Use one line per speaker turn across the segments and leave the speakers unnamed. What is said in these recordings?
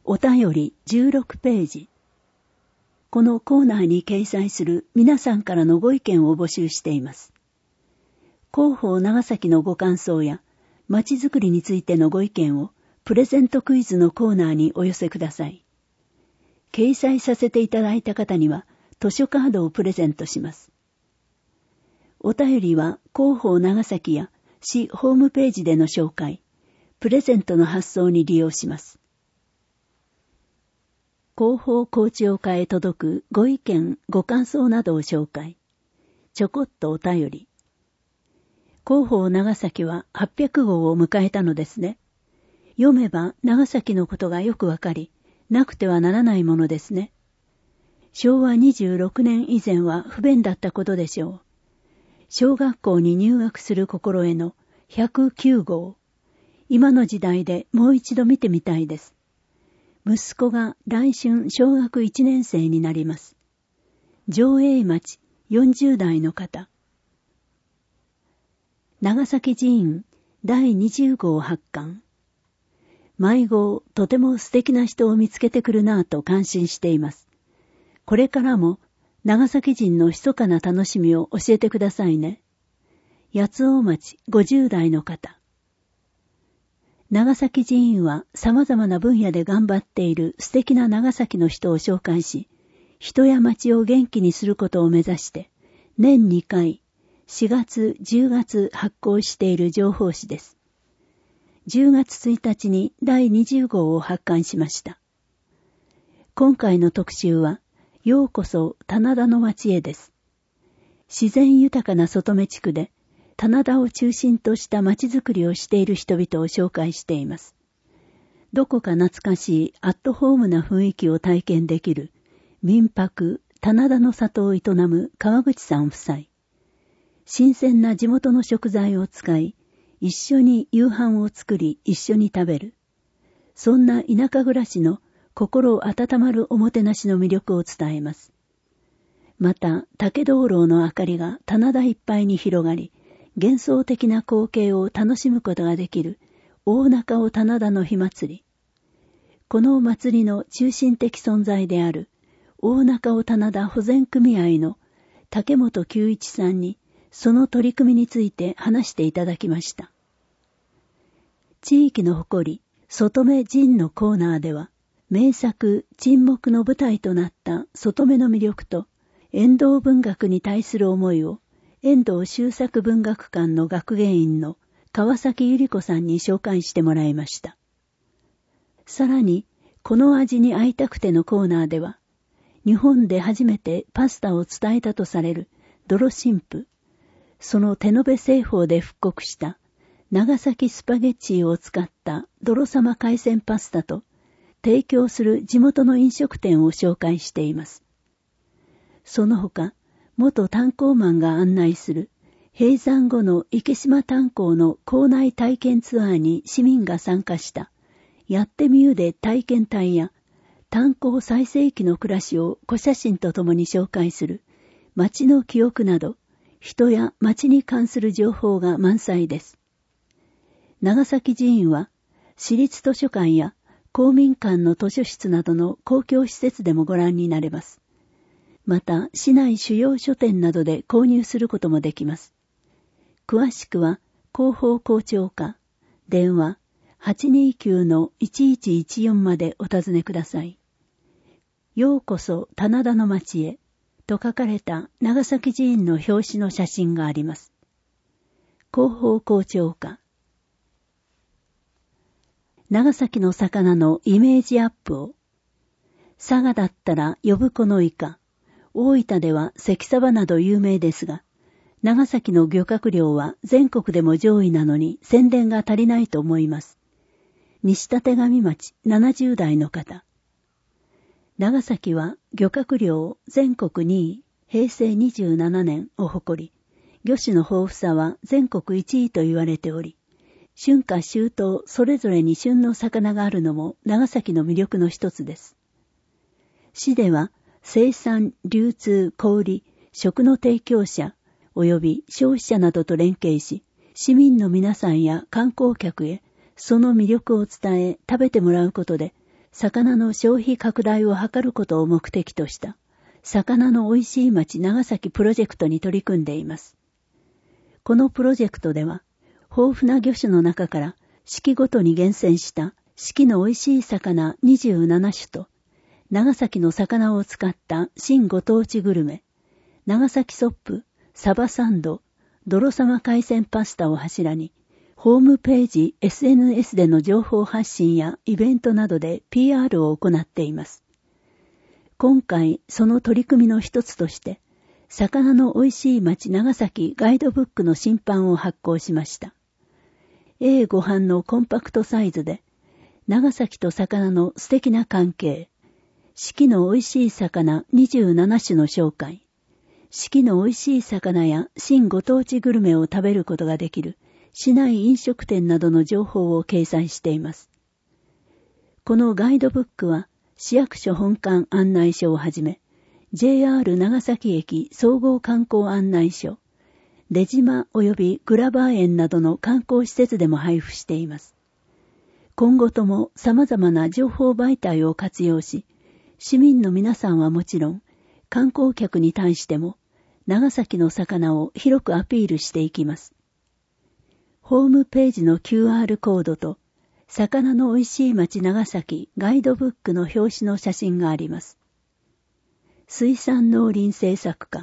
お便り16ページ。このコーナーに掲載する皆さんからのご意見を募集しています。広報長崎のご感想やまちづくりについてのご意見をプレゼントクイズのコーナーにお寄せください。掲載させていただいた方には図書カードをプレゼントします。お便りは広報長崎や市ホームページでの紹介、プレゼントの発送に利用します。広報校長課へ届くご意見、ご感想などを紹介。ちょこっとお便り。広報長崎は800号を迎えたのですね。読めば長崎のことがよくわかり、なくてはならないものですね。昭和26年以前は不便だったことでしょう。小学校に入学する心得の109号。今の時代でもう一度見てみたいです。息子が来春小学1年生になります。上栄町40代の方。長崎寺院第20号発刊。毎号とても素敵な人を見つけてくるなぁと感心しています。これからも長崎人の密かな楽しみを教えてくださいね。八尾町50代の方。長崎寺院は様々な分野で頑張っている素敵な長崎の人を紹介し、人や町を元気にすることを目指して、年2回、4月、10月発行している情報誌です。10月1日に第20号を発刊しました。今回の特集は、ようこそ棚田の町へです。自然豊かな外目地区で、棚田を中心とした町づくりをしている人々を紹介しています。どこか懐かしいアットホームな雰囲気を体験できる民泊棚田の里を営む川口さん夫妻。新鮮な地元の食材を使い、一緒に夕飯を作り一緒に食べる。そんな田舎暮らしの心温まるおもてなしの魅力を伝えます。また、竹灯籠の明かりが棚田いっぱいに広がり、幻想的な光景を楽しむことができる大中尾棚田の火祭り。この祭りの中心的存在である大中尾棚田保全組合の竹本久一さんにその取り組みについて話していただきました。地域の誇り、外目仁のコーナーでは、名作沈黙の舞台となった外目の魅力と遠藤文学に対する思いを遠藤周作文学館の学芸員の川崎百合子さんに紹介してもらいました。さらに、この味に会いたくてのコーナーでは、日本で初めてパスタを伝えたとされる泥神父、その手延べ製法で復刻した長崎スパゲッチーを使った泥様海鮮パスタと提供する地元の飲食店を紹介しています。その他、元炭鉱マンが案内する閉山後の池島炭鉱の校内体験ツアーに市民が参加したやってみゆで体験隊や炭鉱最盛期の暮らしを小写真とともに紹介する町の記憶など人や町に関する情報が満載です。長崎寺院は市立図書館や公民館の図書室などの公共施設でもご覧になれます。また、市内主要書店などで購入することもできます。詳しくは、広報校長課、電話 829-1114 までお尋ねください。ようこそ棚田の町へと書かれた長崎寺院の表紙の写真があります。広報校長課。長崎の魚のイメージアップを。佐賀だったら呼子のイカ。大分では関サバなど有名ですが、長崎の漁獲量は全国でも上位なのに宣伝が足りないと思います。西立上町70代の方。長崎は漁獲量全国2位、平成27年を誇り、魚種の豊富さは全国1位と言われており、春夏秋冬それぞれに旬の魚があるのも長崎の魅力の一つです。市では生産、流通、小売、食の提供者及び消費者などと連携し、市民の皆さんや観光客へその魅力を伝え食べてもらうことで、 魚の消費拡大を図ることを目的とした魚の美味しい町長崎プロジェクトに取り組んでいます。このプロジェクトでは、豊富な魚種の中から四季ごとに厳選した四季の美味しい魚27種と、長崎の魚を使った新ご当地グルメ、長崎ソップ、サバサンド、泥サマ海鮮パスタを柱に、ホームページ、SNS での情報発信やイベントなどで PR を行っています。今回、その取り組みの一つとして、魚の美味しい町長崎ガイドブックの新版を発行しました。A5 版のコンパクトサイズで、長崎と魚の素敵な関係、四季の美味しい魚27種の紹介、四季の美味しい魚や新ご当地グルメを食べることができる市内飲食店などの情報を掲載しています。このガイドブックは市役所本館案内所をはじめ、JR 長崎駅総合観光案内所、出島及びグラバー園などの観光施設でも配布しています。今後とも様々な情報媒体を活用し、市民の皆さんはもちろん、観光客に対しても、長崎の魚を広くアピールしていきます。ホームページの QR コードと、魚の美味しい町長崎ガイドブックの表紙の写真があります。水産農林政策課。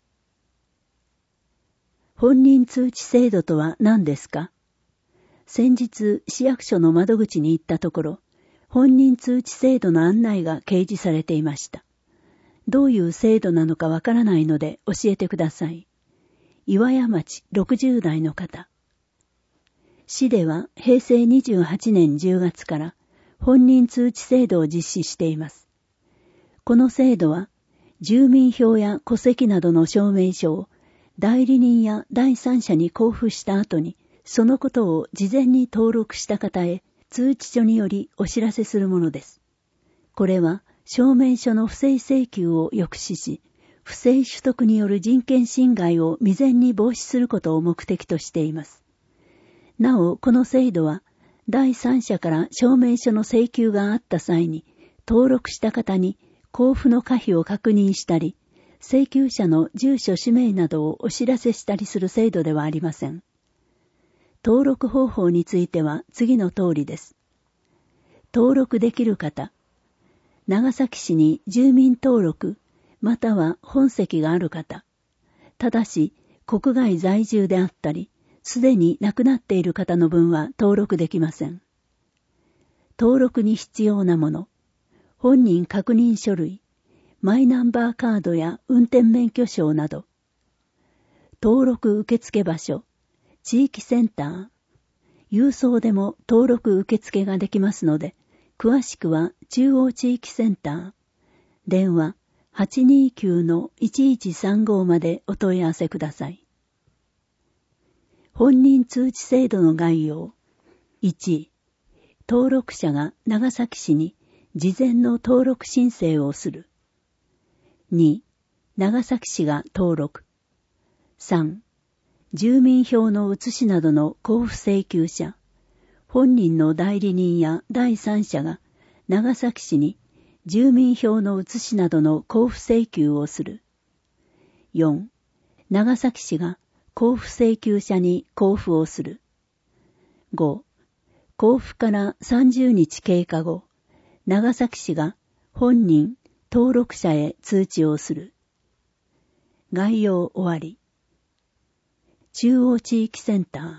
本人通知制度とは何ですか？先日市役所の窓口に行ったところ、本人通知制度の案内が掲示されていました。どういう制度なのかわからないので教えてください。岩屋町60代の方。市では平成28年10月から本人通知制度を実施しています。この制度は住民票や戸籍などの証明書を代理人や第三者に交付した後にそのことを事前に登録した方へ通知書によりお知らせするものです。これは証明書の不正請求を抑止し、不正取得による人権侵害を未然に防止することを目的としています。なお、この制度は、第三者から証明書の請求があった際に、登録した方に交付の可否を確認したり、請求者の住所氏名などをお知らせしたりする制度ではありません。登録方法については次の通りです。登録できる方、長崎市に住民登録、または本籍がある方、ただし国外在住であったり、すでに亡くなっている方の分は登録できません。登録に必要なもの、本人確認書類、マイナンバーカードや運転免許証など、登録受付場所、地域センター、郵送でも登録受付ができますので、詳しくは中央地域センター、電話 829-1135 までお問い合わせください。本人通知制度の概要。1、登録者が長崎市に事前の登録申請をする。2、長崎市が登録。3、住民票の写しなどの交付請求者、本人の代理人や第三者が長崎市に住民票の写しなどの交付請求をする。4、長崎市が交付請求者に交付をする。5、交付から30日経過後、長崎市が本人、登録者へ通知をする。概要終わり。中央地域センター。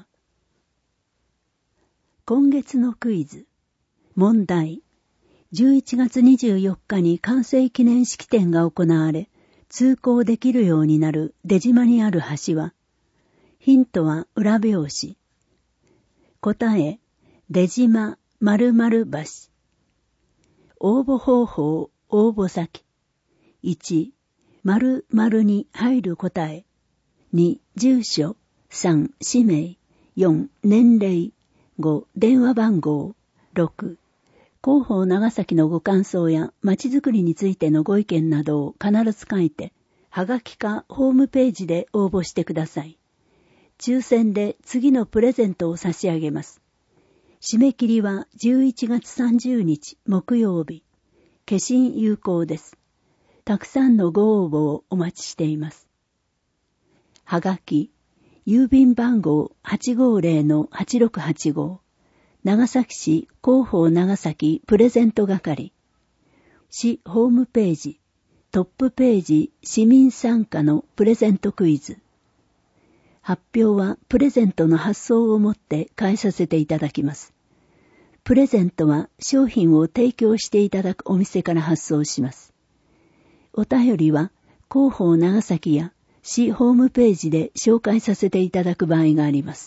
今月のクイズ。問題。11月24日に完成記念式典が行われ、通行できるようになる出島にある橋は、ヒントは裏表紙。答え、出島〇〇橋。応募方法、応募先。1、〇〇に入る答え。2、住所。3、氏名。4、年齢。5、電話番号。6、広報長崎のご感想や街づくりについてのご意見などを必ず書いて、はがきかホームページで応募してください。抽選で次のプレゼントを差し上げます。 締め切りは11月30日木曜日。消印有効です。たくさんのご応募をお待ちしています。はがき、郵便番号 850-8685 長崎市広報長崎プレゼント係。市ホームページ、トップページ市民参加のプレゼントクイズ。発表はプレゼントの発送をもって返させていただきます。プレゼントは商品を提供していただくお店から発送します。お便りは広報長崎や市ホームページで紹介させていただく場合があります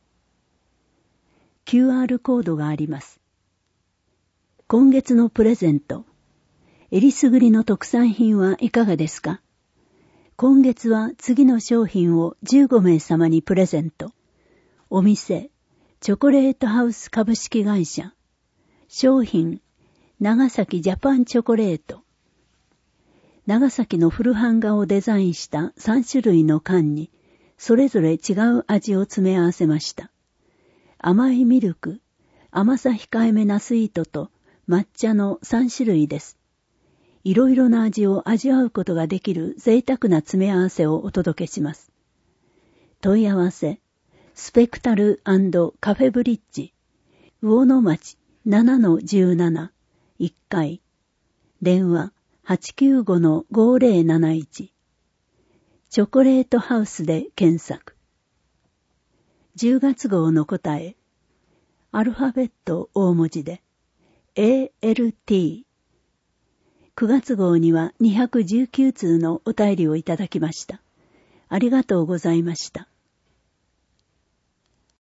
。QR コードがあります。今月のプレゼント。えりすぐりの特産品はいかがですか？今月は次の商品を15名様にプレゼント。お店、チョコレートハウス株式会社。商品、長崎ジャパンチョコレート。長崎の古版画をデザインした3種類の缶に、それぞれ違う味を詰め合わせました。甘いミルク、甘さ控えめなスイートと抹茶の3種類です。いろいろな味を味わうことができる贅沢な詰め合わせをお届けします。問い合わせ、スペクタル&カフェブリッジ、魚野町 7-17、1階、電話 895-5071、チョコレートハウスで検索。10月号の答え、アルファベット大文字で、ALT。9月号には219通のお便りをいただきました。ありがとうございました。